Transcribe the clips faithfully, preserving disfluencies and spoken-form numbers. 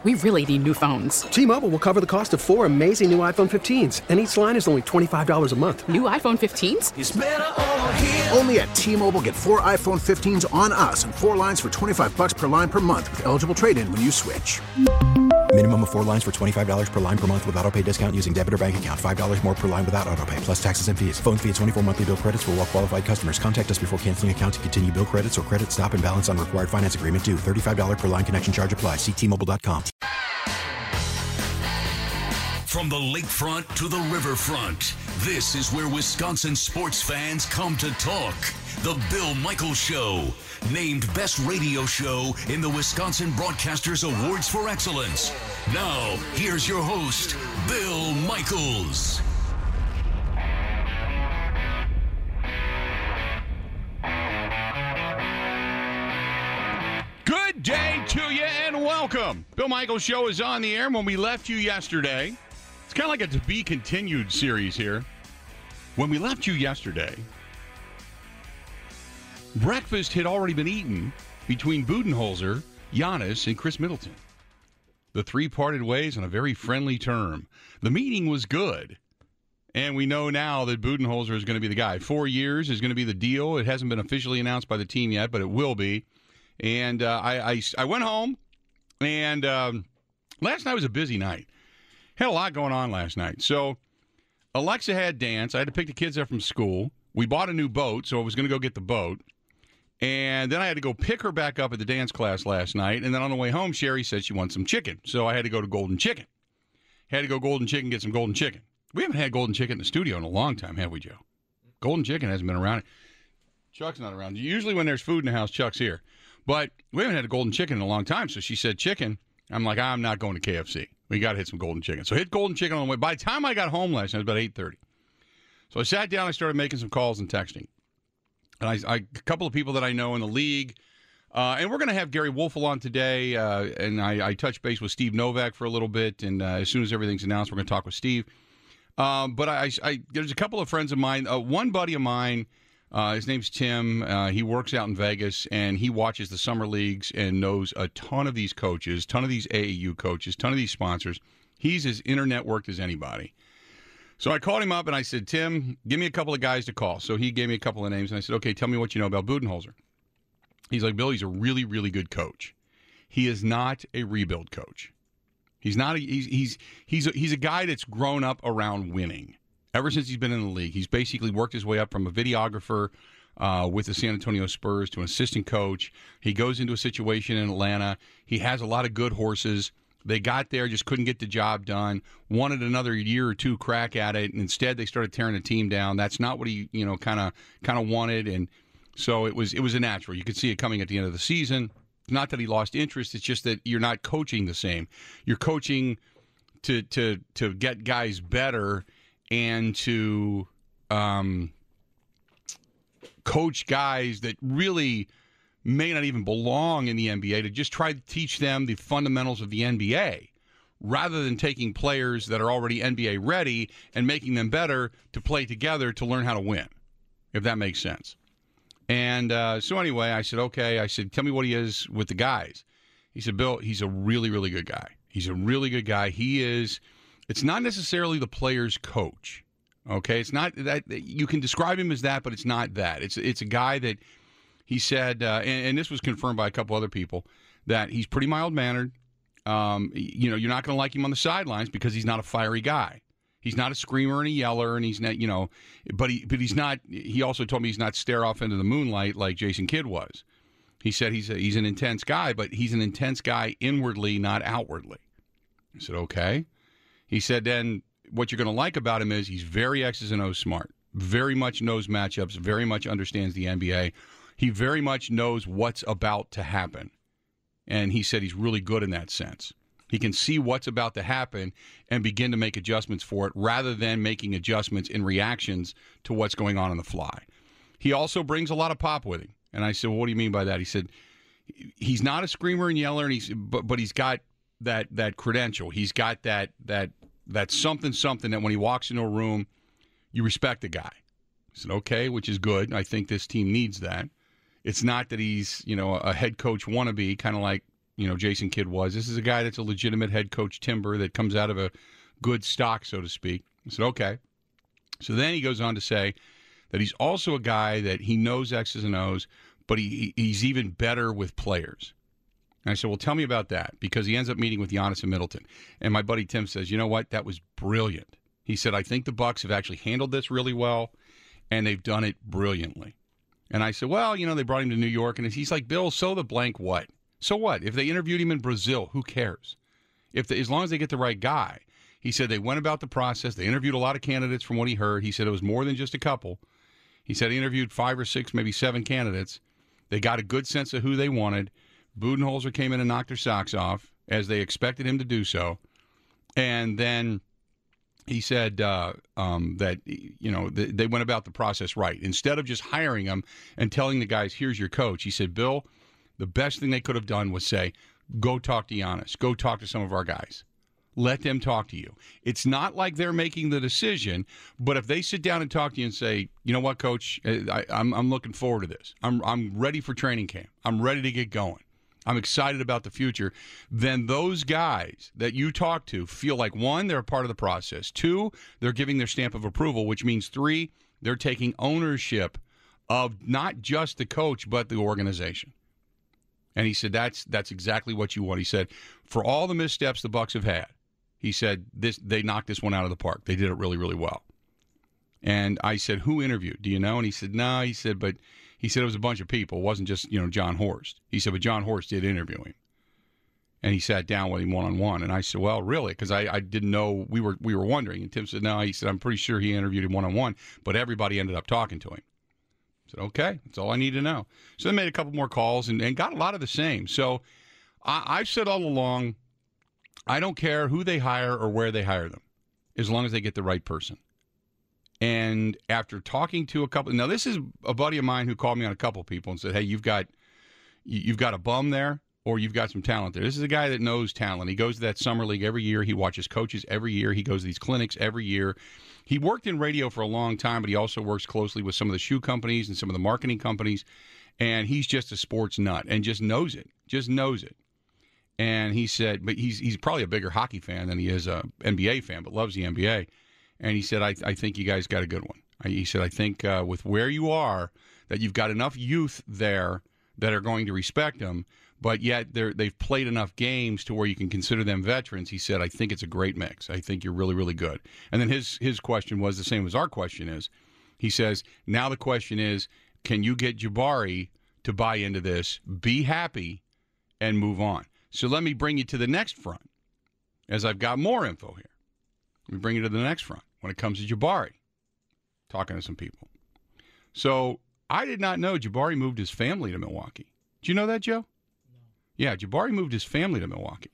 We really need new phones. T-Mobile will cover the cost of four amazing new iPhone fifteens, and each line is only twenty-five dollars a month. New iPhone fifteens? It's better over here. Only at T-Mobile, get four iPhone fifteens on us and four lines for twenty-five dollars per line per month with eligible trade-in when you switch. Minimum of four lines for twenty-five dollars per line per month with autopay discount using debit or bank account. five dollars more per line without autopay, plus taxes and fees. Phone fee at twenty-four monthly bill credits for well-qualified customers. Contact us before canceling account to continue bill credits or credit stop and balance on required finance agreement due. thirty-five dollars per line connection charge applies. See T Mobile dot com. From the lakefront to the riverfront, this is where Wisconsin sports fans come to talk. The Bill Michaels Show, named Best Radio Show in the Wisconsin Broadcasters Awards for Excellence. Now, here's your host, Bill Michaels. Good day to you and welcome. Bill Michaels Show is on the air. When we left you yesterday, it's kind of like a to be continued series here. When we left you yesterday, breakfast had already been eaten between Budenholzer, Giannis, and Chris Middleton. The three parted ways on a very friendly term. The meeting was good, and we know now that Budenholzer is going to be the guy. Four years is going to be the deal. It hasn't been officially announced by the team yet, but it will be. And uh, I, I, I went home, and um, last night was a busy night. Had a lot going on last night. So Alexa had dance. I had to pick the kids up from school. We bought a new boat, so I was going to go get the boat. And then I had to go pick her back up at the dance class last night. And then on the way home, Sherry said she wants some chicken. So I had to go to Golden Chicken. Had to go Golden Chicken, get some Golden Chicken. We haven't had Golden Chicken in the studio in a long time, have we, Joe? Golden Chicken hasn't been around. Chuck's not around. Usually when there's food in the house, Chuck's here. But we haven't had a Golden Chicken in a long time. So she said chicken. I'm like, I'm not going to K F C. We got to hit some Golden Chicken. So hit Golden Chicken on the way. By the time I got home last night, it was about eight thirty. So I sat down. I started making some calls and texting. And I, I a couple of people that I know in the league. Uh, and we're going to have Gary Wolfel on today. Uh, and I, I touched base with Steve Novak for a little bit. And uh, as soon as everything's announced, we're going to talk with Steve. Um, but I, I, there's a couple of friends of mine. Uh, one buddy of mine, uh, his name's Tim. Uh, he works out in Vegas, and he watches the summer leagues and knows a ton of these coaches, ton of these A A U coaches, ton of these sponsors. He's as internetworked as anybody. So I called him up, and I said, Tim, give me a couple of guys to call. So he gave me a couple of names, and I said, okay, tell me what you know about Budenholzer. He's like, Bill, he's a really, really good coach. He is not a rebuild coach. He's not. A, he's he's he's a, he's a guy that's grown up around winning. Ever since he's been in the league, he's basically worked his way up from a videographer uh, with the San Antonio Spurs to an assistant coach. He goes into a situation in Atlanta. He has a lot of good horses. They got there, just couldn't get the job done. Wanted another year or two crack at it, and instead they started tearing the team down. That's not what he, you know, kind of kind of wanted, and so it was it was a natural. You could see it coming at the end of the season. Not that he lost interest. It's just that you're not coaching the same. You're coaching to to to get guys better and to um, coach guys that really may not even belong in the N B A, to just try to teach them the fundamentals of the N B A rather than taking players that are already N B A ready and making them better to play together to learn how to win, if that makes sense. And uh, so anyway, I said, okay. I said, tell me what he is with the guys. He said, Bill, he's a really, really good guy. He's a really good guy. He is, it's not necessarily the player's coach, okay? It's not that, you can describe him as that, but it's not that. It's it's a guy that he said, uh, and, and this was confirmed by a couple other people, that he's pretty mild-mannered. Um, you know, you're not going to like him on the sidelines because he's not a fiery guy. He's not a screamer and a yeller, and he's not, you know, but he but he's not. He also told me he's not stare off into the moonlight like Jason Kidd was. He said he's a, he's an intense guy, but he's an intense guy inwardly, not outwardly. I said, okay. He said, then what you're going to like about him is he's very X's and O's smart, very much knows matchups, very much understands the N B A. He very much knows what's about to happen, and he said he's really good in that sense. He can see what's about to happen and begin to make adjustments for it rather than making adjustments in reactions to what's going on on the fly. He also brings a lot of pop with him. And I said, well, what do you mean by that? He said, he's not a screamer and yeller, and he's but, but he's got that that credential. He's got that that that something something that when he walks into a room, you respect the guy. I said, okay, which is good. I think this team needs that. It's not that he's, you know, a head coach wannabe, kind of like you know, Jason Kidd was. This is a guy that's a legitimate head coach timber that comes out of a good stock, so to speak. I said, okay. So then he goes on to say that he's also a guy that he knows X's and O's, but he he's even better with players. And I said, well, tell me about that, because he ends up meeting with Giannis and Middleton. And my buddy Tim says, you know what? That was brilliant. He said, I think the Bucks have actually handled this really well, and they've done it brilliantly. And I said, well, you know, they brought him to New York, and he's like, Bill, so the blank what? So what? If they interviewed him in Brazil, who cares? If they, as long as they get the right guy. He said they went about the process. They interviewed a lot of candidates from what he heard. He said it was more than just a couple. He said he interviewed five or six, maybe seven candidates. They got a good sense of who they wanted. Budenholzer came in and knocked their socks off, as they expected him to do so. And then he said uh, um, that, you know, they, they went about the process right. Instead of just hiring him and telling the guys, here's your coach, he said, Bill, the best thing they could have done was say, go talk to Giannis. Go talk to some of our guys. Let them talk to you. It's not like they're making the decision, but if they sit down and talk to you and say, you know what, Coach, I, I'm, I'm looking forward to this. I'm, I'm ready for training camp. I'm ready to get going. I'm excited about the future. Then those guys that you talk to feel like, one, they're a part of the process. Two, they're giving their stamp of approval, which means, three, they're taking ownership of not just the coach, but the organization. And he said, that's that's exactly what you want. He said, for all the missteps the Bucks have had, he said, this they knocked this one out of the park. They did it really, really well. And I said, who interviewed? Do you know? And he said, no. He said, but he said it was a bunch of people. It wasn't just, you know, John Horst. He said, but John Horst did interview him. And he sat down with him one-on-one. And I said, well, really? Because I, I didn't know. We were we were wondering. And Tim said, no. He said, I'm pretty sure he interviewed him one-on-one, but everybody ended up talking to him. I said, okay, that's all I need to know. So they made a couple more calls and, and got a lot of the same. So I, I've said all along, I don't care who they hire or where they hire them, as long as they get the right person. And after talking to a couple, now this is a buddy of mine who called me on a couple people and said, hey, you've got you've got a bum there, or you've got some talent there. This is a guy that knows talent. He goes to that summer league every year. He watches coaches every year. He goes to these clinics every year. He worked in radio for a long time, but he also works closely with some of the shoe companies and some of the marketing companies. And he's just a sports nut and just knows it, just knows it. And he said, but he's he's probably a bigger hockey fan than he is a N B A fan, but loves the N B A. And he said, I, I think you guys got a good one. He said, I think uh, with where you are, that you've got enough youth there that are going to respect him, but yet they're, they've played enough games to where you can consider them veterans. He said, I think it's a great mix. I think you're really, really good. And then his his question was the same as our question is. He says, now the question is, can you get Jabari to buy into this, be happy, and move on? So let me bring you to the next front, as I've got more info here. Let me bring you to the next front when it comes to Jabari. Talking to some people. So I did not know Jabari moved his family to Milwaukee. Did you know that, Joe? No. Yeah, Jabari moved his family to Milwaukee.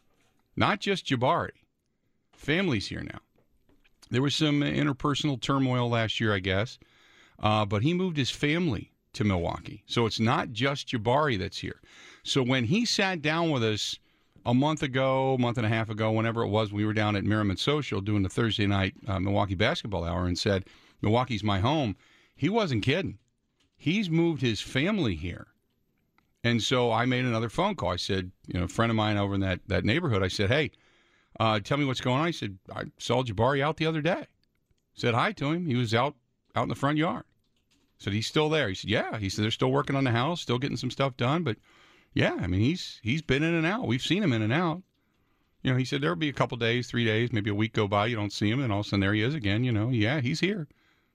Not just Jabari. Family's here now. There was some interpersonal turmoil last year, I guess, uh, but he moved his family to Milwaukee. So it's not just Jabari that's here. So when he sat down with us a month ago, a month and a half ago, whenever it was, we were down at Merriman Social doing the Thursday night uh, Milwaukee Basketball Hour and said, Milwaukee's my home. He wasn't kidding. He's moved his family here. And so I made another phone call. I said, you know, a friend of mine over in that, that neighborhood, I said, hey, uh, tell me what's going on. I said, I saw Jabari out the other day. Said hi to him. He was out, out in the front yard. Said, he's still there. He said, yeah. He said, they're still working on the house, still getting some stuff done. But, yeah, I mean, he's he's been in and out. We've seen him in and out. You know, he said there'll be a couple days, three days, maybe a week go by, you don't see him, and all of a sudden there he is again. You know, yeah, he's here.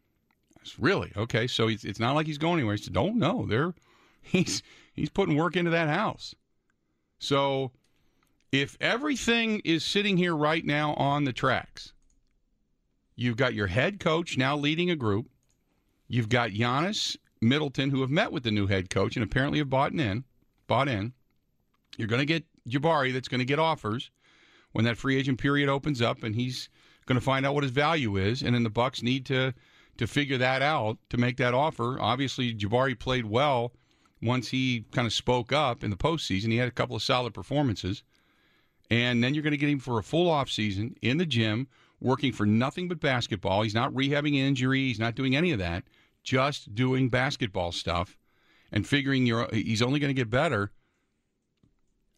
I said, really? Okay, so he's, it's not like he's going anywhere. He said, don't know. They're, he's, he's putting work into that house. So if everything is sitting here right now on the tracks, you've got your head coach now leading a group. You've got Giannis, Middleton, who have met with the new head coach and apparently have bought in. Bought in. You're going to get Jabari that's going to get offers when that free agent period opens up, and he's going to find out what his value is, and then the Bucks need to to figure that out to make that offer. Obviously, Jabari played well once he kind of spoke up in the postseason. He had a couple of solid performances, and then you're going to get him for a full offseason in the gym, working for nothing but basketball. He's not rehabbing an injury. He's not doing any of that. Just doing basketball stuff and figuring you're, he's only going to get better.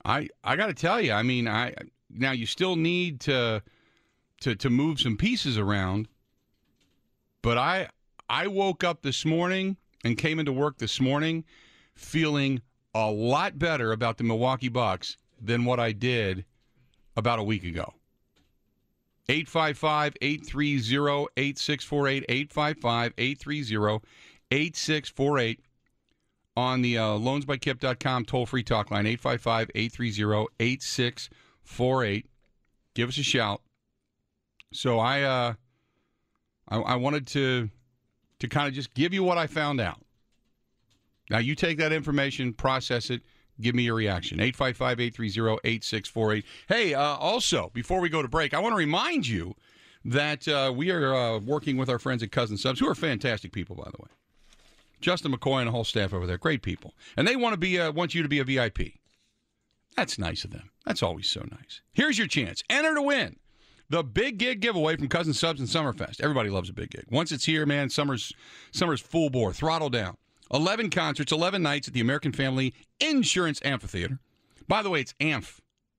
I I got to tell you, I mean, I now you still need to to to move some pieces around, but I I woke up this morning and came into work this morning feeling a lot better about the Milwaukee Bucks than what I did about a week ago. eight five five, eight three zero, eight six four eight, eight five five, eight three zero, eight six four eight on the uh, loans by kip dot com toll-free talk line, eight five five, eight three zero, eight six four eight. Give us a shout. So I uh, I, I wanted to to kind of just give you what I found out. Now, you take that information, process it, give me your reaction. eight five five, eight three zero, eight six four eight. Hey, uh, also, before we go to break, I want to remind you that uh, we are uh, working with our friends at Cousin Subs, who are fantastic people, by the way. Justin McCoy and the whole staff over there, great people. And they want to be uh, want you to be a V I P. That's nice of them. That's always so nice. Here's your chance. Enter to win the Big Gig giveaway from Cousin Subs and Summerfest. Everybody loves a big gig. Once it's here, man, summer's summer's full bore, throttle down. eleven concerts, eleven nights at the American Family Insurance Amphitheater. By the way, it's A M P H.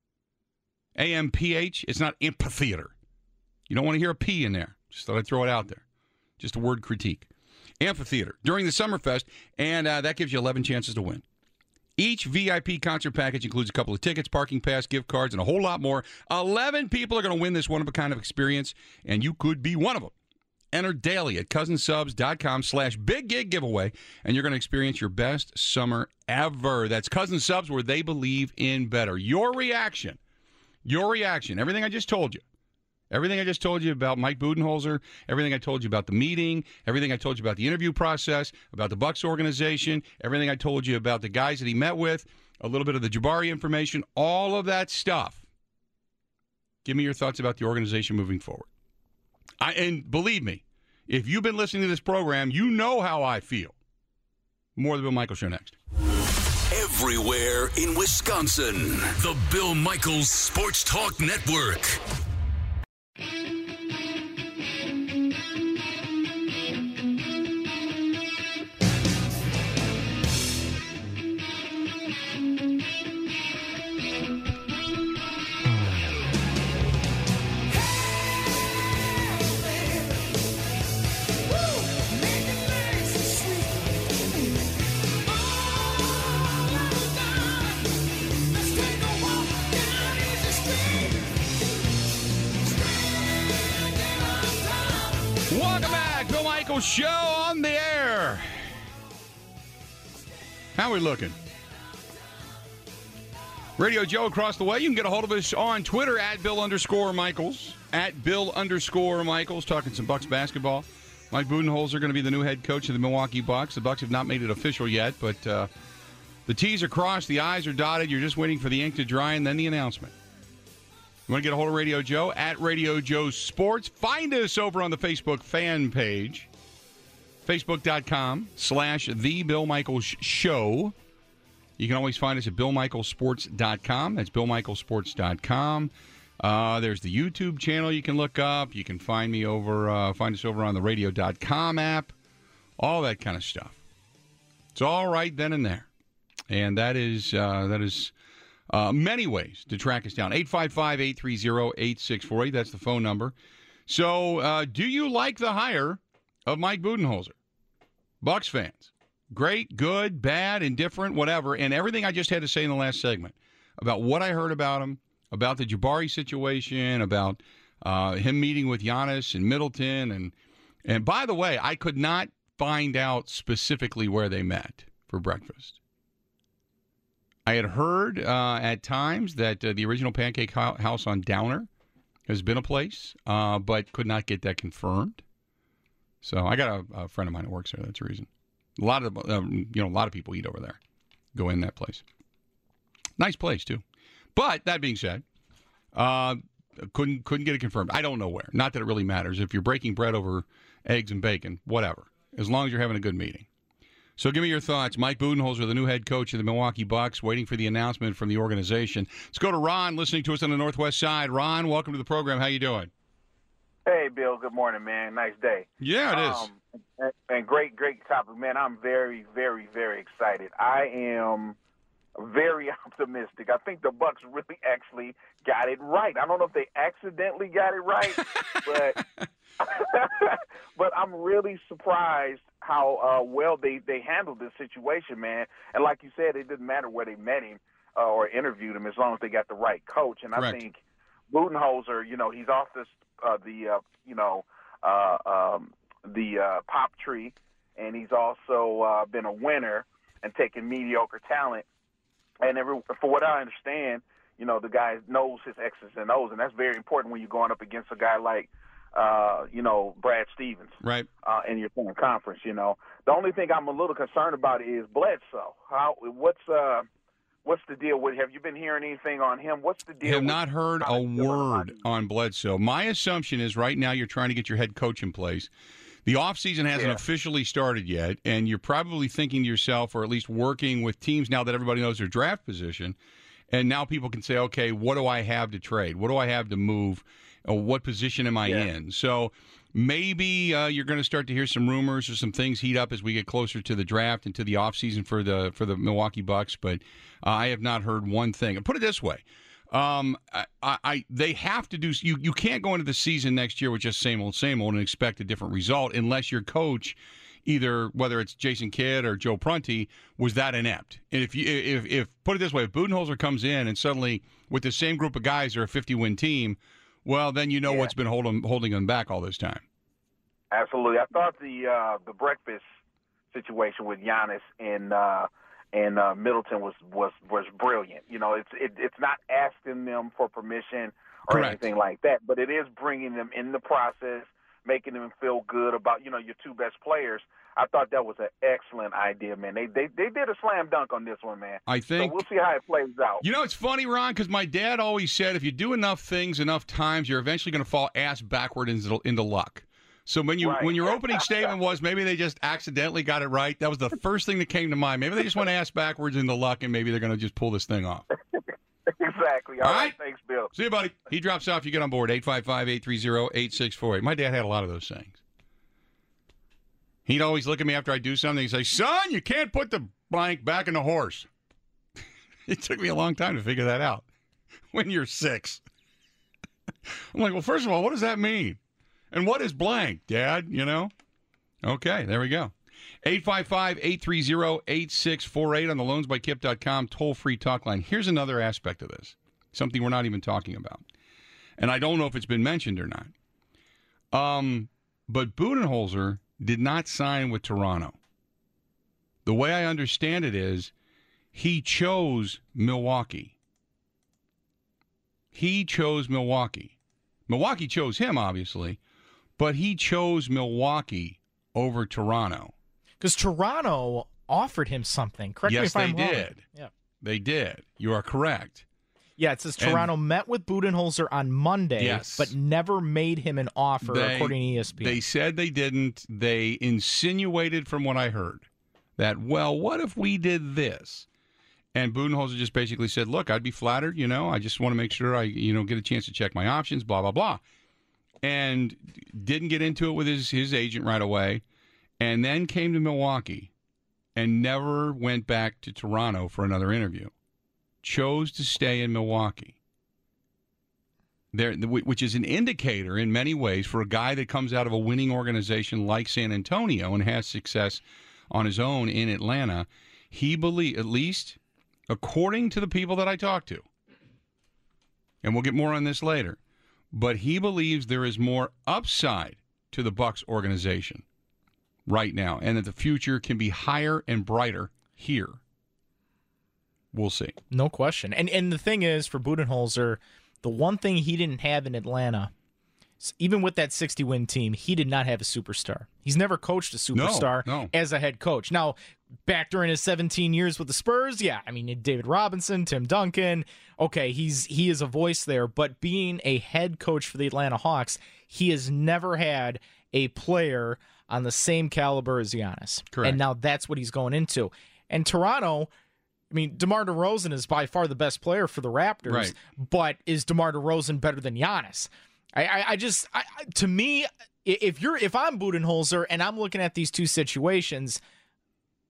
A M P H. It's not amphitheater. You don't want to hear a P in there. Just thought I'd throw it out there. Just a word critique. Amphitheater during the Summerfest, and uh, that gives you eleven chances to win. Each V I P concert package includes a couple of tickets, parking pass, gift cards, and a whole lot more. eleven people are going to win this one-of-a-kind of experience, and you could be one of them. Enter daily at cousinsubs.com slash big gig giveaway, and you're going to experience your best summer ever. That's Cousin Subs, where they believe in better. Your reaction, your reaction, everything I just told you, everything I just told you about Mike Budenholzer, everything I told you about the meeting, everything I told you about the interview process, about the Bucks organization, everything I told you about the guys that he met with, a little bit of the Jabari information, all of that stuff. Give me your thoughts about the organization moving forward. I, and believe me, if you've been listening to this program, you know how I feel. More of the Bill Michaels Show next. Everywhere in Wisconsin, the Bill Michaels Sports Talk Network. Show on the air. How are we looking? Radio Joe across the way. You can get a hold of us on Twitter at Bill underscore Michaels. At Bill underscore Michaels, talking some Bucks basketball. Mike Budenholzer going to be the new head coach of the Milwaukee Bucks. The Bucks have not made it official yet, but uh, the T's are crossed, the I's are dotted. You're just waiting for the ink to dry and then the announcement. You want to get a hold of Radio Joe? At Radio Joe Sports. Find us over on the Facebook fan page. Facebook.com slash The Bill Michaels Show. You can always find us at Bill Michaels Sports dot com. That's Bill Michaels Sports dot com. Uh, there's the YouTube channel you can look up. You can find me over, uh, find us over on the radio dot com app. All that kind of stuff. It's all right then and there. And that is, uh, that is uh, many ways to track us down. eight five five, eight three zero, eight six four eight. That's the phone number. So uh, do you like the hire of Mike Budenholzer? Bucks fans. Great, good, bad, indifferent, whatever. And everything I just had to say in the last segment about what I heard about him, about the Jabari situation, about uh, him meeting with Giannis and Middleton. And, and by the way, I could not find out specifically where they met for breakfast. I had heard uh, at times that uh, the original Pancake House on Downer has been a place, uh, but could not get that confirmed. So I got a, a friend of mine who works there. That's the reason. A lot of um, you know, a lot of people eat over there. Go in that place. Nice place too. But that being said, uh, couldn't couldn't get it confirmed. I don't know where. Not that it really matters. If you're breaking bread over eggs and bacon, whatever. As long as you're having a good meeting. So give me your thoughts. Mike Budenholzer, the new head coach of the Milwaukee Bucks, waiting for the announcement from the organization. Let's go to Ron, listening to us on the Northwest Side. Ron, welcome to the program. How you doing? Hey, Bill. Good morning, man. Nice day. Yeah, it is. Um, and, and great, great topic, man. I'm very, very, very excited. I am very optimistic. I think the Bucks really actually got it right. I don't know if they accidentally got it right, but but I'm really surprised how uh, well they, they handled this situation, man. And like you said, it didn't matter where they met him uh, or interviewed him as long as they got the right coach. And Correct. I think Budenholzer, you know, he's off this uh, the uh, you know uh, um, the uh, pop tree, and he's also uh, been a winner and taken mediocre talent. And every, for what I understand, you know, the guy knows his X's and O's, and that's very important when you're going up against a guy like, uh, you know, Brad Stevens, right? Uh, in your conference, you know. The only thing I'm a little concerned about is Bledsoe. How? What's uh, what's the deal with? Have you been hearing anything on him? What's the deal? I have with not heard a word on Bledsoe. My assumption is right now you're trying to get your head coach in place. The offseason hasn't yeah. officially started yet, and you're probably thinking to yourself, or at least working with teams now that everybody knows their draft position, and now people can say, okay, what do I have to trade? What do I have to move? Or what position am I yeah. in? So maybe uh, you're going to start to hear some rumors or some things heat up as we get closer to the draft and to the offseason for the for the Milwaukee Bucks, but uh, I have not heard one thing. And put it this way. Um, I, I, they have to do. You, you can't go into the season next year with just same old, same old, and expect a different result unless your coach, either whether it's Jason Kidd or Joe Prunty, was that inept. And if you, if, if put it this way, if Budenholzer comes in and suddenly with the same group of guys are a fifty-win team, well, then you know yeah. what's been holding holding them back all this time. Absolutely, I thought the uh, the breakfast situation with Giannis and. Uh, And uh, Middleton was, was, was brilliant. You know, it's it, it's not asking them for permission or Correct. anything like that, but it is bringing them in the process, making them feel good about, you know, your two best players. I thought that was an excellent idea, man. They they they did a slam dunk on this one, man. I think. So we'll see how it plays out. You know, it's funny, Ron, because my dad always said if you do enough things enough times, you're eventually going to fall ass backward into, into luck. So when you right. when your opening statement was maybe they just accidentally got it right, that was the first thing that came to mind. Maybe they just went ass backwards into luck, and maybe they're going to just pull this thing off. Exactly. All, All right. right. Thanks, Bill. See you, buddy. He drops off. You get on board. eight five five, eight three zero, eight six four eight. My dad had a lot of those sayings. He'd always look at me after I do something. He'd say, son, you can't put the blank back in the horse. It took me a long time to figure that out. When you're six. I'm like, well, first of all, what does that mean? And what is blank, Dad, you know? Okay, there we go. eight five five, eight three zero, eight six four eight on the loans by kip dot com toll-free talk line. Here's another aspect of this, something we're not even talking about. And I don't know if it's been mentioned or not. Um, but Budenholzer did not sign with Toronto. The way I understand it is he chose Milwaukee. He chose Milwaukee. Milwaukee chose him, obviously. But he chose Milwaukee over Toronto. Because Toronto offered him something. Correct yes, me if I'm wrong. Yes, they wrong. did. Yeah. They did. You are correct. Yeah, it says Toronto and met with Budenholzer on Monday, yes. but never made him an offer, they, according to E S P N. They said they didn't. They insinuated, from what I heard, that, well, what if we did this? And Budenholzer just basically said, look, I'd be flattered, you know. I just want to make sure I, you know, get a chance to check my options, blah, blah, blah. And didn't get into it with his, his agent right away, and then came to Milwaukee and never went back to Toronto for another interview. Chose to stay in Milwaukee, there, which is an indicator in many ways for a guy that comes out of a winning organization like San Antonio and has success on his own in Atlanta. He believe, at least according to the people that I talked to, and we'll get more on this later, but he believes there is more upside to the Bucks organization right now, and that the future can be higher and brighter here. We'll see. No question. And and the thing is, for Budenholzer, the one thing he didn't have in Atlanta, even with that sixty-win team, he did not have a superstar. He's never coached a superstar no, no. as a head coach. Now, back during his seventeen years with the Spurs, yeah, I mean, David Robinson, Tim Duncan, okay, he's he is a voice there. But being a head coach for the Atlanta Hawks, he has never had a player on the same caliber as Giannis. Correct. And now that's what he's going into. And Toronto, I mean, DeMar DeRozan is by far the best player for the Raptors, right. But is DeMar DeRozan better than Giannis? I, I, I just, I, to me, if you're, if I'm Budenholzer and I'm looking at these two situations,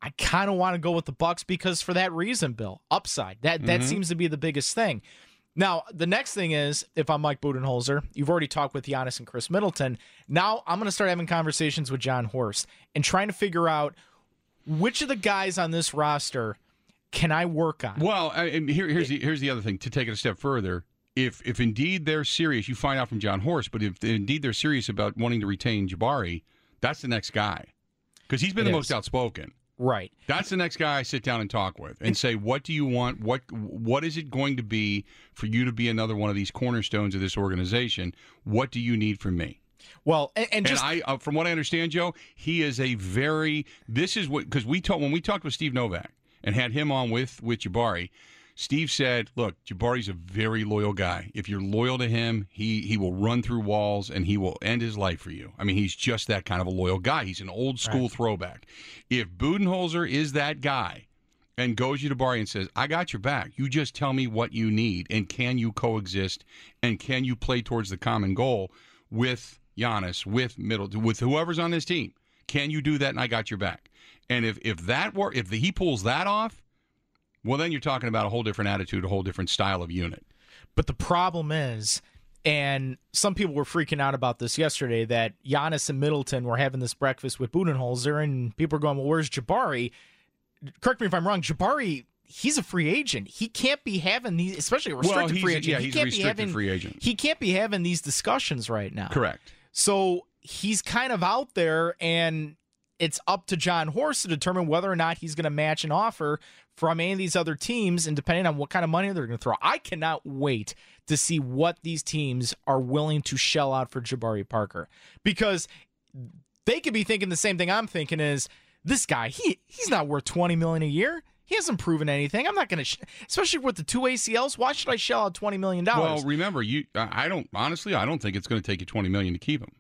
I kind of want to go with the Bucks because for that reason, Bill, upside. That that Mhm. seems to be the biggest thing. Now, the next thing is, if I'm Mike Budenholzer, you've already talked with Giannis and Chris Middleton. Now I'm going to start having conversations with John Horst and trying to figure out which of the guys on this roster can I work on. Well, I, and here, here's the here's the other thing. To take it a step further, if if indeed they're serious, you find out from John Horst. But if indeed they're serious about wanting to retain Jabari, that's the next guy because he's been It the is. most outspoken. Right. That's the next guy I sit down and talk with and say, what do you want? What what is it going to be for you to be another one of these cornerstones of this organization? What do you need from me? Well, and, and just and I, uh, from what I understand, Joe, he is a very. This is what because we told when we talked with Steve Novak and had him on with with Jabari. Steve said, look, Jabari's a very loyal guy. If you're loyal to him, he, he will run through walls and he will end his life for you. I mean, he's just that kind of a loyal guy. He's an old school Right. throwback. If Budenholzer is that guy and goes to Jabari and says, I got your back, you just tell me what you need and can you coexist and can you play towards the common goal with Giannis, with Middleton, with whoever's on this team? Can you do that and I got your back? And if, if that were, if the, he pulls that off, well, then you're talking about a whole different attitude, a whole different style of unit. But the problem is, and some people were freaking out about this yesterday, that Giannis and Middleton were having this breakfast with Budenholzer, and people are going, well, where's Jabari? Correct me if I'm wrong. Jabari, he's a free agent. He can't be having these, especially a restricted well, he's, free agent. Yeah, he he's can't a restricted be having, free agent. He can't be having these discussions right now. Correct. So he's kind of out there, and it's up to John Horst to determine whether or not he's going to match an offer from any of these other teams, and depending on what kind of money they're going to throw. I cannot wait to see what these teams are willing to shell out for Jabari Parker, because they could be thinking the same thing I'm thinking is, this guy, he he's not worth twenty million dollars a year. He hasn't proven anything. I'm not going to, sh- especially with the two A C Ls, why should I shell out twenty million dollars? Well, remember, you. I don't honestly. I don't think it's going to take you twenty million dollars to keep him.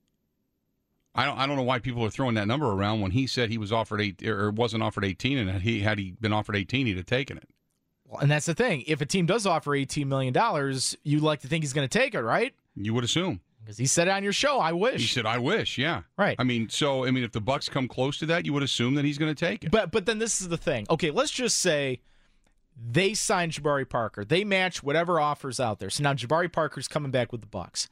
I don't. I don't know why people are throwing that number around when he said he was offered eight or wasn't offered eighteen, and he had he been offered eighteen, he'd have taken it. Well, and that's the thing. If a team does offer eighteen million dollars, you'd like to think he's going to take it, right? You would assume. Because he said it on your show, I wish. He said, "I wish." Yeah. Right. I mean, so I mean, if the Bucks come close to that, you would assume that he's going to take it. But but then this is the thing. Okay, let's just say they sign Jabari Parker. They match whatever offers out there. So now Jabari Parker's coming back with the Bucks.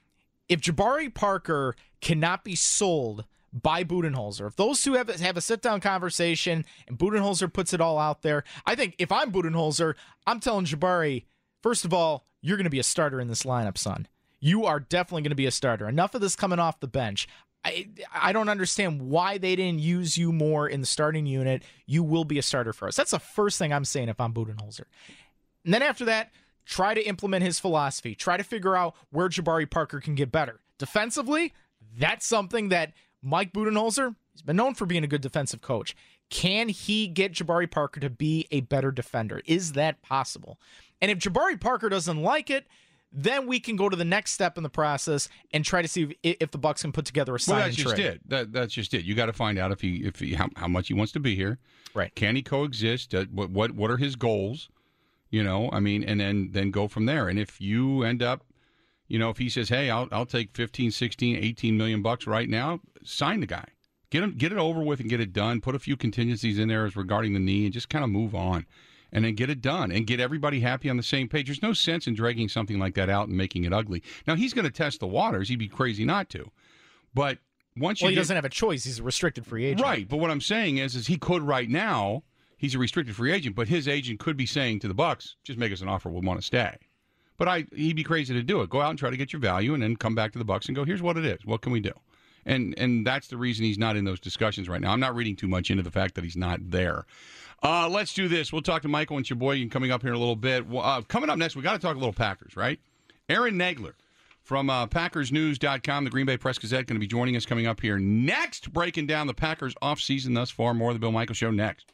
If Jabari Parker cannot be sold by Budenholzer, if those two have, have a sit-down conversation and Budenholzer puts it all out there, I think if I'm Budenholzer, I'm telling Jabari, first of all, you're going to be a starter in this lineup, son. You are definitely going to be a starter. Enough of this coming off the bench. I I don't understand why they didn't use you more in the starting unit. You will be a starter for us. That's the first thing I'm saying if I'm Budenholzer. And then after that, try to implement his philosophy. Try to figure out where Jabari Parker can get better. Defensively, that's something that Mike Budenholzer, he's been known for being a good defensive coach. Can he get Jabari Parker to be a better defender? Is that possible? And if Jabari Parker doesn't like it, then we can go to the next step in the process and try to see if, if the Bucks can put together a sign well, that's and just trade. it. That that's just it. You got to find out if he if he how, how much he wants to be here. Right? Can he coexist? Uh, what what what are his goals? You know, I mean, and then then go from there. And if you end up, you know, if he says, "Hey, I'll I'll take fifteen, sixteen, eighteen million bucks right now," sign the guy. Get him get it over with and get it done. Put a few contingencies in there as regarding the knee and just kind of move on. And then get it done and get everybody happy on the same page. There's no sense in dragging something like that out and making it ugly. Now, he's going to test the waters. He'd be crazy not to. But once Well, you he get, doesn't have a choice. He's a restricted free agent. right. But what I'm saying is, is he could right now. He's a restricted free agent, but his agent could be saying to the Bucks, "Just make us an offer. We'll want to stay." But I, he'd be crazy to do it. Go out and try to get your value, and then come back to the Bucks and go, "Here's what it is. What can we do?" And and that's the reason he's not in those discussions right now. I'm not reading too much into the fact that he's not there. Uh, let's do this. We'll talk to Michael and Sheboygan coming up here in a little bit. Uh, coming up next, we got to talk a little Packers, right? Aaron Nagler from uh, Packers News dot com, the Green Bay Press Gazette, going to be joining us coming up here next, breaking down the Packers offseason thus far. More of the Bill Michaels Show next.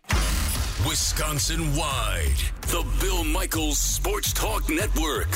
Wisconsin-wide, the Bill Michaels Sports Talk Network.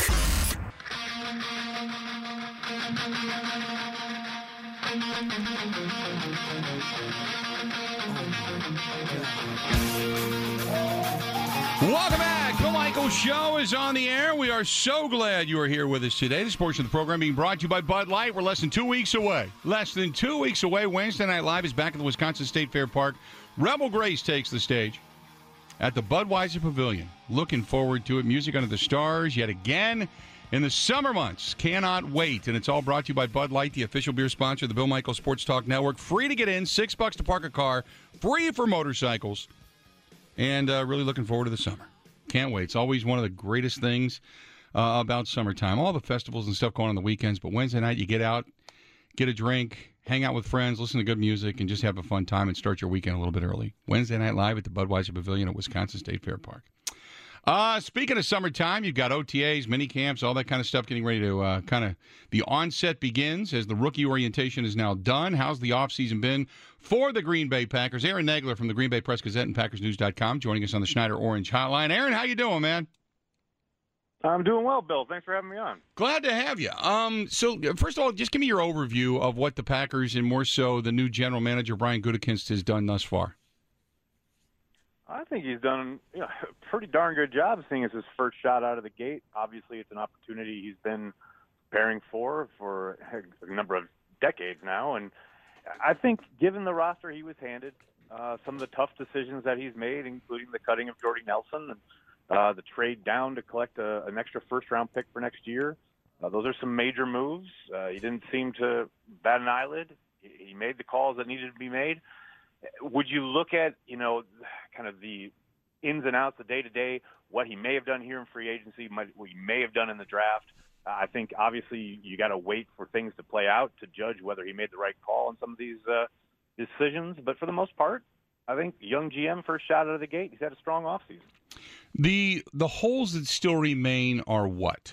Welcome back. Bill Michaels Show is on the air. We are so glad you are here with us today. This portion of the program being brought to you by Bud Light. We're less than two weeks away. Less than two weeks away. Wednesday Night Live is back at the Wisconsin State Fair Park. Rebel Grace takes the stage at the Budweiser Pavilion. Looking forward to it. Music under the stars yet again in the summer months. Cannot wait. And it's all brought to you by Bud Light, the official beer sponsor of the Bill Michaels Sports Talk Network. Free to get in, six bucks to park a car, free for motorcycles. And uh, really looking forward to the summer. Can't wait. It's always one of the greatest things uh, about summertime. All the festivals and stuff going on the weekends, but Wednesday night you get out, get a drink, hang out with friends, listen to good music, and just have a fun time and start your weekend a little bit early. Wednesday Night Live at the Budweiser Pavilion at Wisconsin State Fair Park. Uh, speaking of summertime, you've got O T As, mini camps, all that kind of stuff getting ready to uh, kind of – the onset begins as the rookie orientation is now done. How's the offseason been for the Green Bay Packers? Aaron Nagler from the Green Bay Press-Gazette and Packers News dot com joining us on the Schneider Orange Hotline. Aaron, how you doing, man? I'm doing well, Bill. Thanks for having me on. Glad to have you. Um, so, first of all, just give me your overview of what the Packers and more so the new general manager, Brian Gutekunst, has done thus far. I think he's done you know, a pretty darn good job, seeing as his first shot out of the gate. Obviously, it's an opportunity he's been preparing for for a number of decades now. And I think given the roster he was handed, uh, some of the tough decisions that he's made, including the cutting of Jordy Nelson and uh, the trade down to collect a, an extra first-round pick for next year, uh, those are some major moves. Uh, he didn't seem to bat an eyelid. He made the calls that needed to be made. Would you look at, you know, kind of the ins and outs, the day-to-day, what he may have done here in free agency, what he may have done in the draft? I think, obviously, you got to wait for things to play out to judge whether he made the right call on some of these uh, decisions. But for the most part, I think young G M, first shot out of the gate, he's had a strong offseason. The, the holes that still remain are what?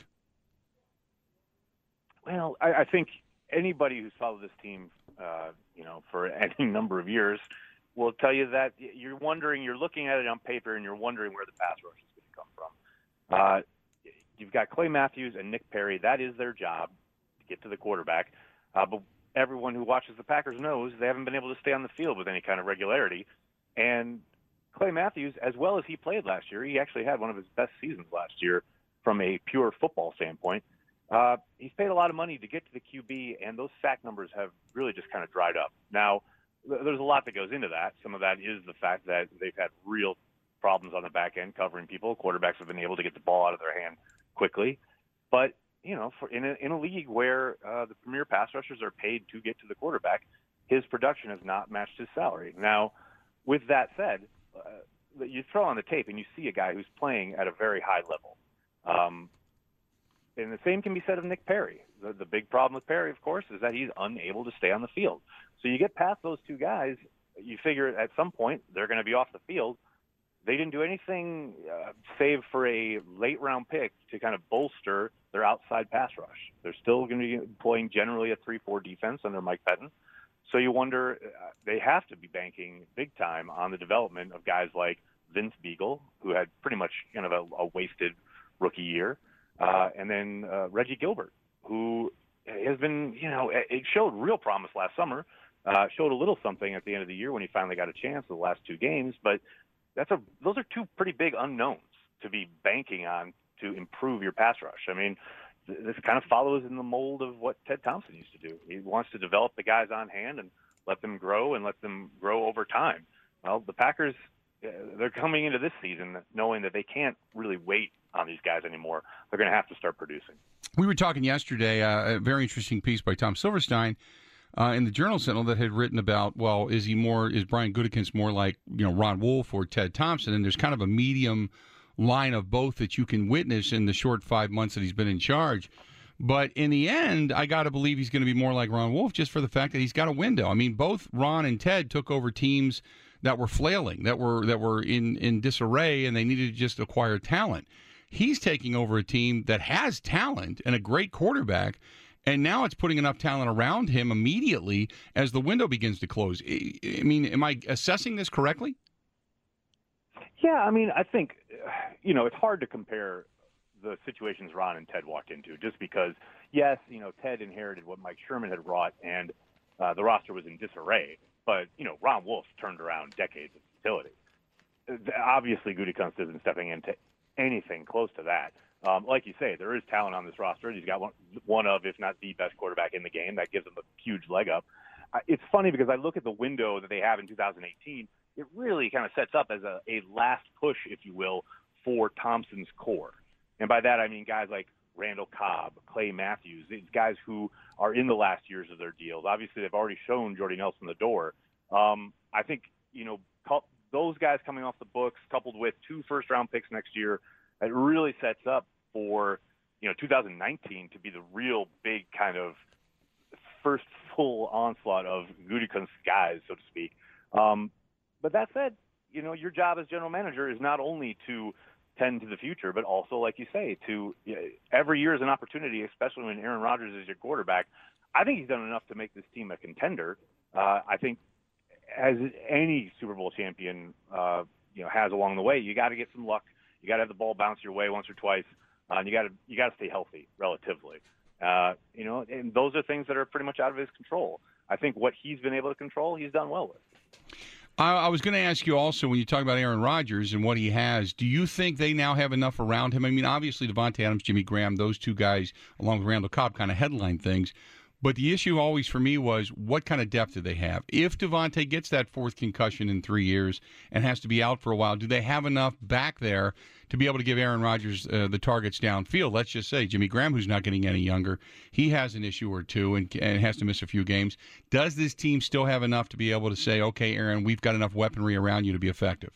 Well, I, I think anybody who's followed this team Uh, you know, for any number of years, will tell you that you're wondering, you're looking at it on paper, and you're wondering where the pass rush is going to come from. Uh, you've got Clay Matthews and Nick Perry. That is their job, to get to the quarterback. Uh, but everyone who watches the Packers knows they haven't been able to stay on the field with any kind of regularity. And Clay Matthews, as well as he played last year, he actually had one of his best seasons last year from a pure football standpoint. Uh, he's paid a lot of money to get to the Q B, and those sack numbers have really just kind of dried up. Now, th- there's a lot that goes into that. Some of that is the fact that they've had real problems on the back end covering people. Quarterbacks have been able to get the ball out of their hand quickly. But, you know, for, in, a, in a league where uh, the premier pass rushers are paid to get to the quarterback, his production has not matched his salary. Now, with that said, uh, you throw on the tape and you see a guy who's playing at a very high level. Um, And the same can be said of Nick Perry. The, the big problem with Perry, of course, is that he's unable to stay on the field. So you get past those two guys, you figure at some point they're going to be off the field. They didn't do anything uh, save for a late-round pick to kind of bolster their outside pass rush. They're still going to be employing generally a three four defense under Mike Pettin. So you wonder, uh, they have to be banking big time on the development of guys like Vince Beagle, who had pretty much kind of a, a wasted rookie year. Uh, and then uh, Reggie Gilbert, who has been, you know, it showed real promise last summer, uh, showed a little something at the end of the year when he finally got a chance in the last two games. But that's a those are two pretty big unknowns to be banking on to improve your pass rush. I mean, th- this kind of follows in the mold of what Ted Thompson used to do. He wants to develop the guys on hand and let them grow and let them grow over time. Well, the Packers, they're coming into this season knowing that they can't really wait on these guys anymore. They're going to have to start producing. We were talking yesterday, uh, a very interesting piece by Tom Silverstein uh, in the Journal Sentinel that had written about, well, is he more, is Brian Gutekunst more like, you know, Ron Wolf or Ted Thompson? And there's kind of a medium line of both that you can witness in the short five months that he's been in charge. But in the end, I got to believe he's going to be more like Ron Wolf just for the fact that he's got a window. I mean, both Ron and Ted took over teams that were flailing, that were that were in, in disarray, and they needed to just acquire talent. He's taking over a team that has talent and a great quarterback, and now it's putting enough talent around him immediately as the window begins to close. I mean, am I assessing this correctly? Yeah, I mean, I think, you know, it's hard to compare the situations Ron and Ted walked into just because, yes, you know, Ted inherited what Mike Sherman had wrought, and uh, the roster was in disarray. But, you know, Ron Wolf turned around decades of futility. Obviously, Gutekunst isn't stepping into anything close to that. Um, like you say, there is talent on this roster. He's got one, one of, if not the best quarterback in the game. That gives him a huge leg up. Uh, it's funny because I look at the window that they have in two thousand eighteen, it really kind of sets up as a, a last push, if you will, for Thompson's core. And by that, I mean guys like Randall Cobb, Clay Matthews, these guys who are in the last years of their deals. Obviously, they've already shown Jordy Nelson the door. Um, I think, you know, those guys coming off the books, coupled with two first-round picks next year, it really sets up for, you know, two thousand nineteen to be the real big kind of first full onslaught of Gutekunst guys, so to speak. Um, but that said, you know, your job as general manager is not only to tend to the future, but also, like you say, to you know, every year is an opportunity, especially when Aaron Rodgers is your quarterback. I think he's done enough to make this team a contender. Uh, I think as any Super Bowl champion, uh, you know, has along the way, you got to get some luck. You got to have the ball bounce your way once or twice, uh, and you got to you got to stay healthy relatively. Uh, you know, and those are things that are pretty much out of his control. I think what he's been able to control, he's done well with. I, I was going to ask you also, when you talk about Aaron Rodgers and what he has, do you think they now have enough around him? I mean, obviously, Davante Adams, Jimmy Graham, those two guys, along with Randall Cobb, kind of headline things. But the issue always for me was, what kind of depth do they have? If Davante gets that fourth concussion in three years and has to be out for a while, do they have enough back there to be able to give Aaron Rodgers uh, the targets downfield? Let's just say Jimmy Graham, who's not getting any younger, he has an issue or two and, and has to miss a few games. Does this team still have enough to be able to say, okay, Aaron, we've got enough weaponry around you to be effective?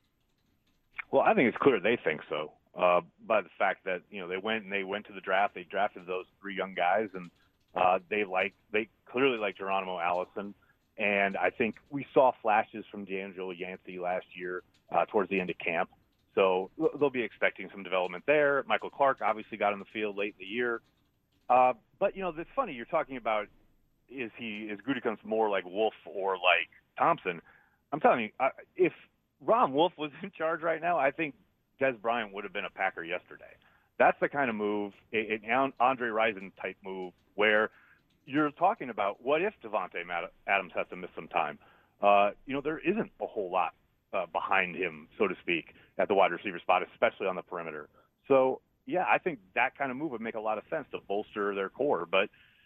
Well, I think it's clear they think so. Uh, by the fact that, you know, they went and they went to the draft, they drafted those three young guys, and Uh, they like they clearly like Geronimo Allison, and I think we saw flashes from D'Angelo Yancey last year uh, towards the end of camp. So they'll be expecting some development there. Michael Clark obviously got on the field late in the year, uh, but you know it's funny you're talking about is he is Gutekunst more like Wolf or like Thompson? I'm telling you, uh, if Ron Wolf was in charge right now, I think Des Bryant would have been a Packer yesterday. That's the kind of move, an Andre Rison type move, where you're talking about what if Davante Adams has to miss some time. Uh, you know, there isn't a whole lot uh, behind him, so to speak, at the wide receiver spot, especially on the perimeter. So, yeah, I think that kind of move would make a lot of sense to bolster their core. But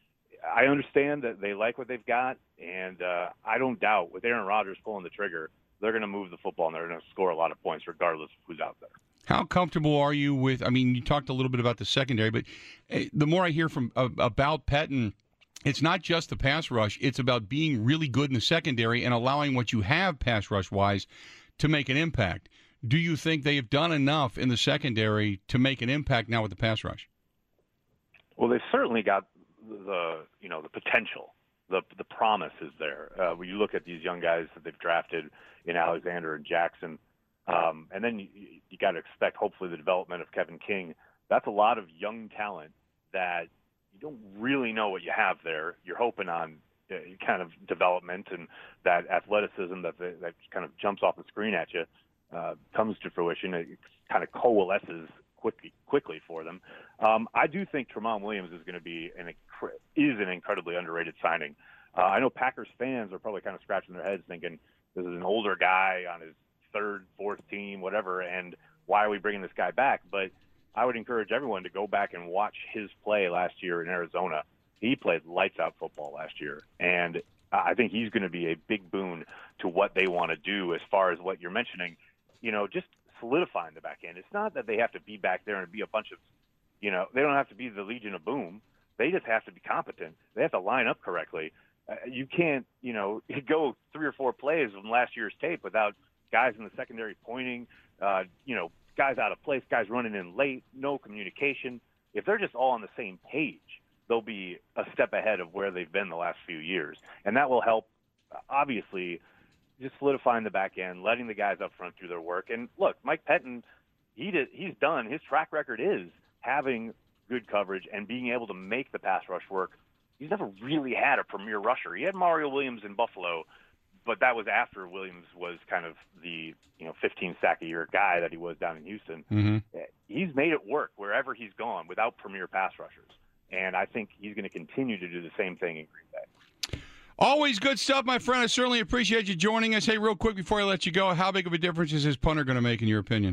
I understand that they like what they've got, and uh, I don't doubt with Aaron Rodgers pulling the trigger, they're going to move the football and they're going to score a lot of points regardless of who's out there. How comfortable are you with, I mean, you talked a little bit about the secondary, but the more I hear from uh, about Pettine, it's not just the pass rush. It's about being really good in the secondary and allowing what you have pass rush-wise to make an impact. Do you think they have done enough in the secondary to make an impact now with the pass rush? Well, they've certainly got the, you know, the potential. The the promise is there. Uh, when you look at these young guys that they've drafted in Alexander and Jackson, Um, and then you, you got to expect, hopefully, the development of Kevin King. That's a lot of young talent that you don't really know what you have there. You're hoping on uh, kind of development and that athleticism that that kind of jumps off the screen at you uh, comes to fruition. It kind of coalesces quickly quickly for them. Um, I do think Tramon Williams is going to be an is an incredibly underrated signing. Uh, I know Packers fans are probably kind of scratching their heads thinking this is an older guy on his third, fourth team, whatever, and why are we bringing this guy back? But I would encourage everyone to go back and watch his play last year in Arizona. He played lights-out football last year, and I think he's going to be a big boon to what they want to do as far as what you're mentioning, you know, just solidifying the back end. It's not that they have to be back there and be a bunch of, you know, they don't have to be the Legion of Boom. They just have to be competent. They have to line up correctly. Uh, you can't, you know, go three or four plays from last year's tape without guys in the secondary pointing, uh, you know, guys out of place, guys running in late, no communication. If they're just all on the same page, they'll be a step ahead of where they've been the last few years. And that will help, obviously, just solidifying the back end, letting the guys up front do their work. And, look, Mike Pettine, he did, he's done. His track record is having good coverage and being able to make the pass rush work. He's never really had a premier rusher. He had Mario Williams in Buffalo, but that was after Williams was kind of the, you know, fifteen sack a year guy that he was down in Houston. Mm-hmm. He's made it work wherever he's gone without premier pass rushers. And I think he's going to continue to do the same thing in Green Bay. Always good stuff, my friend. I certainly appreciate you joining us. Hey, real quick before I let you go, how big of a difference is his punter going to make in your opinion?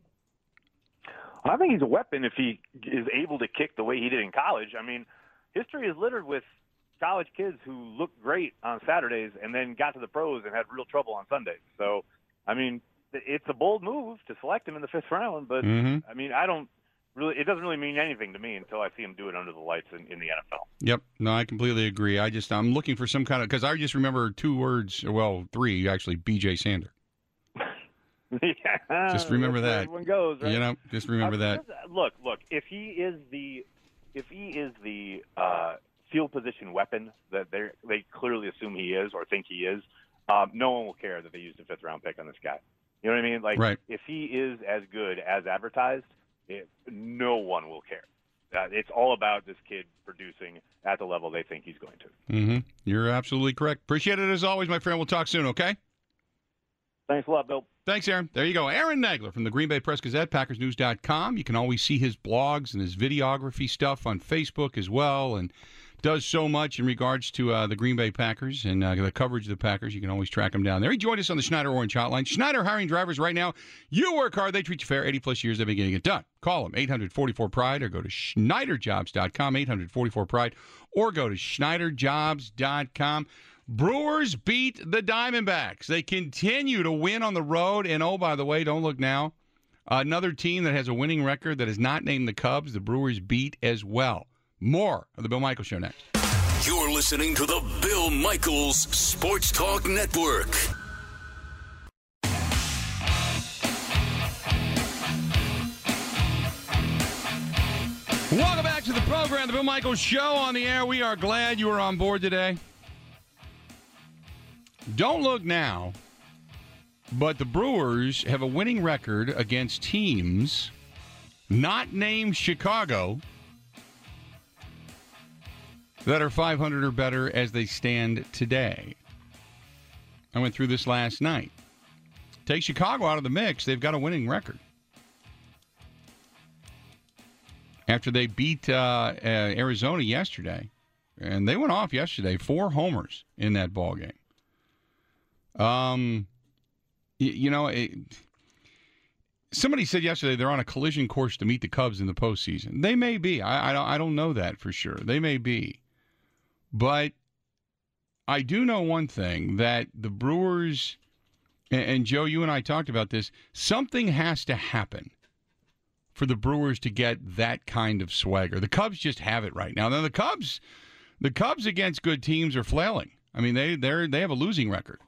I think he's a weapon if he is able to kick the way he did in college. I mean, history is littered with college kids who looked great on Saturdays and then got to the pros and had real trouble on Sundays. So I mean, it's a bold move to select him in the fifth round, but Mm-hmm. I mean, I don't really. It doesn't really mean anything to me until I see him do it under the lights in, in the N F L. Yep. No, I completely agree. I just I'm looking for some kind of because I just remember two words. Well, three actually. B J Sander. Yeah, Just remember that's where that. everyone goes, right? You know, just remember Uh, that. Look, look. If he is the, if he is the uh, field position weapon that they they clearly assume he is or think he is, um, no one will care that they used a fifth round pick on this guy. You know what I mean? Like, Right. if he is as good as advertised, it, no one will care. Uh, it's all about this kid producing at the level they think he's going to. Mm-hmm. You're absolutely correct. Appreciate it as always, my friend. We'll talk soon. Okay. Thanks a lot, Bill. Thanks, Aaron. There you go. Aaron Nagler from the Green Bay Press Gazette, Packers News dot com. You can always see his blogs and his videography stuff on Facebook as well, and does so much in regards to uh, the Green Bay Packers and uh, the coverage of the Packers. You can always track him down there. He joined us on the Schneider Orange Hotline. Schneider hiring drivers right now. You work hard. They treat you fair. eighty-plus years. They've been getting it done. Call them, eight hundred forty-four pride, or go to Schneider Jobs dot com, eight hundred forty-four pride, or go to Schneider Jobs dot com. Brewers beat the Diamondbacks. They continue to win on the road. And, oh, by the way, don't look now. Another team that has a winning record that is not named the Cubs, the Brewers beat as well. More of the Bill Michaels Show next. You're listening to the Bill Michaels Sports Talk Network. Welcome back to the program, the Bill Michaels Show on the air. We are glad you are on board today. Don't look now, but the Brewers have a winning record against teams not named Chicago that are five hundred or better as they stand today. I went through this last night. Take Chicago out of the mix, they've got a winning record. After they beat uh, uh, Arizona yesterday, and they went off yesterday, four homers in that ball game. Um, you, you know, it, somebody said yesterday they're on a collision course to meet the Cubs in the postseason. They may be. I, I don't. I don't know that for sure. They may be, but I do know one thing, that the Brewers, and, and Joe, you and I talked about this. Something has to happen for the Brewers to get that kind of swagger. The Cubs just have it right now. Now the Cubs, the Cubs against good teams are flailing. I mean, they they they have a losing record.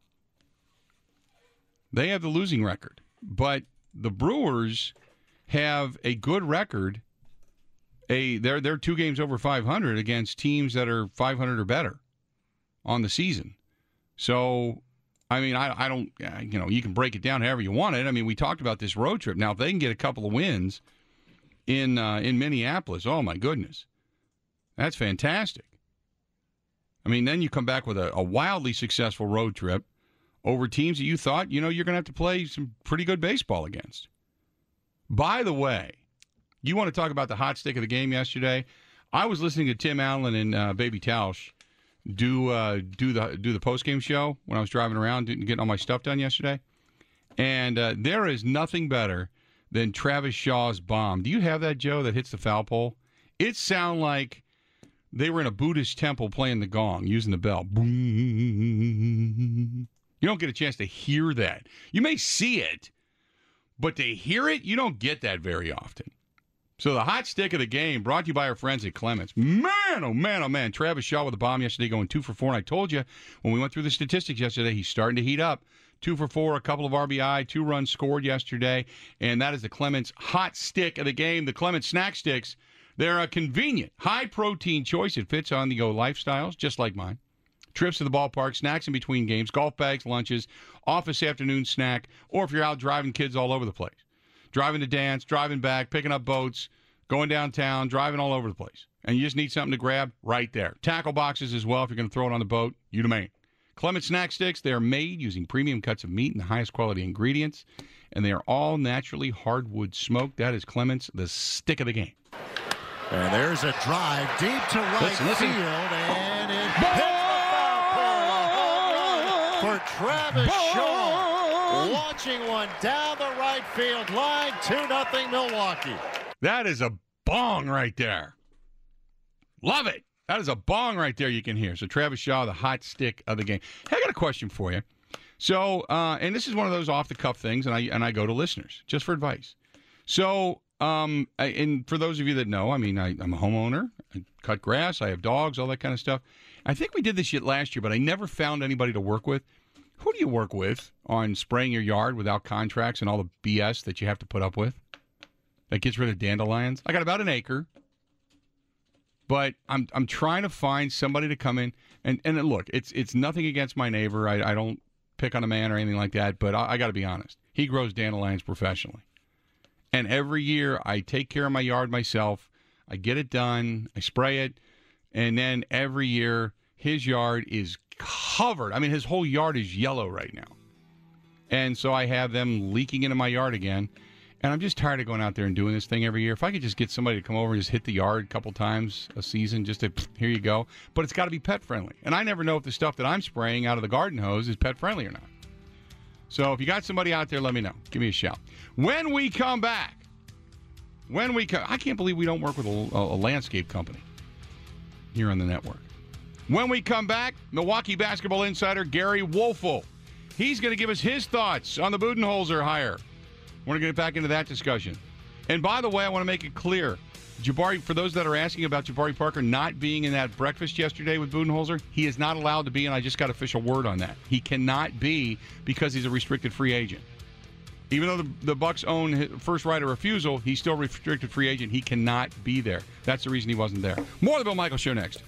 They have the losing record. But the Brewers have a good record. A they're they're two games over five hundred against teams that are five hundred or better on the season. So, I mean, I I don't you know you can break it down however you want it. I mean, we talked about this road trip. Now, if they can get a couple of wins in uh, in Minneapolis, oh my goodness, that's fantastic. I mean, then you come back with a, a wildly successful road trip over teams that you thought, you know, you're going to have to play some pretty good baseball against. By the way, you want to talk about the hot stick of the game yesterday? I was listening to Tim Allen and uh, Baby Tausch do uh, do the do the postgame show when I was driving around getting all my stuff done yesterday. And uh, there is nothing better than Travis Shaw's bomb. Do you have that, Joe, that hits the foul pole? It sounds like they were in a Buddhist temple playing the gong, using the bell. Boom. You don't get a chance to hear that. You may see it, but to hear it, you don't get that very often. So the hot stick of the game brought to you by our friends at Clements. Man, oh man, oh man. Travis Shaw with a bomb yesterday going two for four. And I told you when we went through the statistics yesterday, he's starting to heat up. Two for four, a couple of R B I, two runs scored yesterday. And that is the Clements hot stick of the game. The Clements snack sticks, they're a convenient, high-protein choice. It fits on-the-go lifestyles, just like mine. Trips to the ballpark, snacks in between games, golf bags, lunches, office afternoon snack, or if you're out driving kids all over the place. Driving to dance, driving back, picking up boats, going downtown, driving all over the place. And you just need something to grab right there. Tackle boxes as well if you're going to throw it on the boat. You the man. Clement Snack Sticks, they are made using premium cuts of meat and the highest quality ingredients, and they are all naturally hardwood smoked. That is Clement's, the stick of the game. And there's a drive deep to right listen, listen. field, and it hits for Travis Shaw, launching one down the right field line, two nothing Milwaukee. That is a bong right there. Love it. That is a bong right there you can hear. So Travis Shaw, the hot stick of the game. Hey, I got a question for you. So, uh, and this is one of those off-the-cuff things, and I and I go to listeners just for advice. So, um, I, and for those of you that know, I mean, I, I'm a homeowner. I cut grass. I have dogs, all that kind of stuff. I think we did this shit last year, but I never found anybody to work with. Who do you work with on spraying your yard without contracts and all the B S that you have to put up with? That gets rid of dandelions. I got about an acre, but I'm I'm trying to find somebody to come in and and look. It's it's nothing against my neighbor. I, I don't pick on a man or anything like that. But I, I got to be honest. He grows dandelions professionally, and every year I take care of my yard myself. I get it done. I spray it, and then every year his yard is covered. I mean, his whole yard is yellow right now. And so I have them leaking into my yard again. And I'm just tired of going out there and doing this thing every year. If I could just get somebody to come over and just hit the yard a couple times a season, just to, here you go. But it's got to be pet friendly. And I never know if the stuff that I'm spraying out of the garden hose is pet friendly or not. So if you got somebody out there, let me know. Give me a shout. When we come back, when we come, I can't believe we don't work with a, a landscape company here on the network. When we come back, Milwaukee basketball insider Gary Woelfel. He's going to give us his thoughts on the Budenholzer hire. We're going to get back into that discussion. And by the way, I want to make it clear, Jabari, for those that are asking about Jabari Parker not being in that breakfast yesterday with Budenholzer, he is not allowed to be, and I just got official word on that. He cannot be because he's a restricted free agent. Even though the, the Bucks own his first right of refusal, he's still a restricted free agent. He cannot be there. That's the reason he wasn't there. More of the Bill Michael Show next.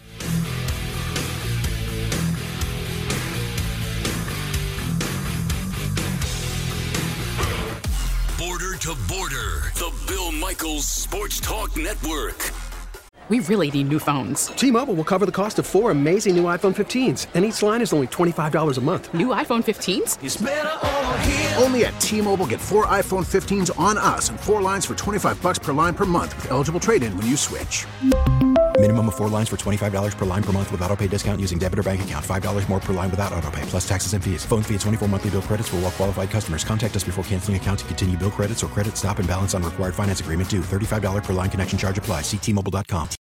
Border to Border, the Bill Michaels Sports Talk Network. We really need new phones. T-Mobile will cover the cost of four amazing new iPhone fifteens, and each line is only twenty-five dollars a month. New iPhone fifteens? It's better over here. Only at T-Mobile, get four iPhone fifteens on us and four lines for twenty-five bucks per line per month with eligible trade-in when you switch. Minimum of four lines for twenty-five dollars per line per month with autopay discount using debit or bank account. five dollars more per line without autopay, plus taxes and fees. Phone fee at twenty-four monthly bill credits for well-qualified customers. Contact us before canceling account to continue bill credits or credit stop and balance on required finance agreement due. thirty-five dollars per line connection charge applies. See T Mobile dot com.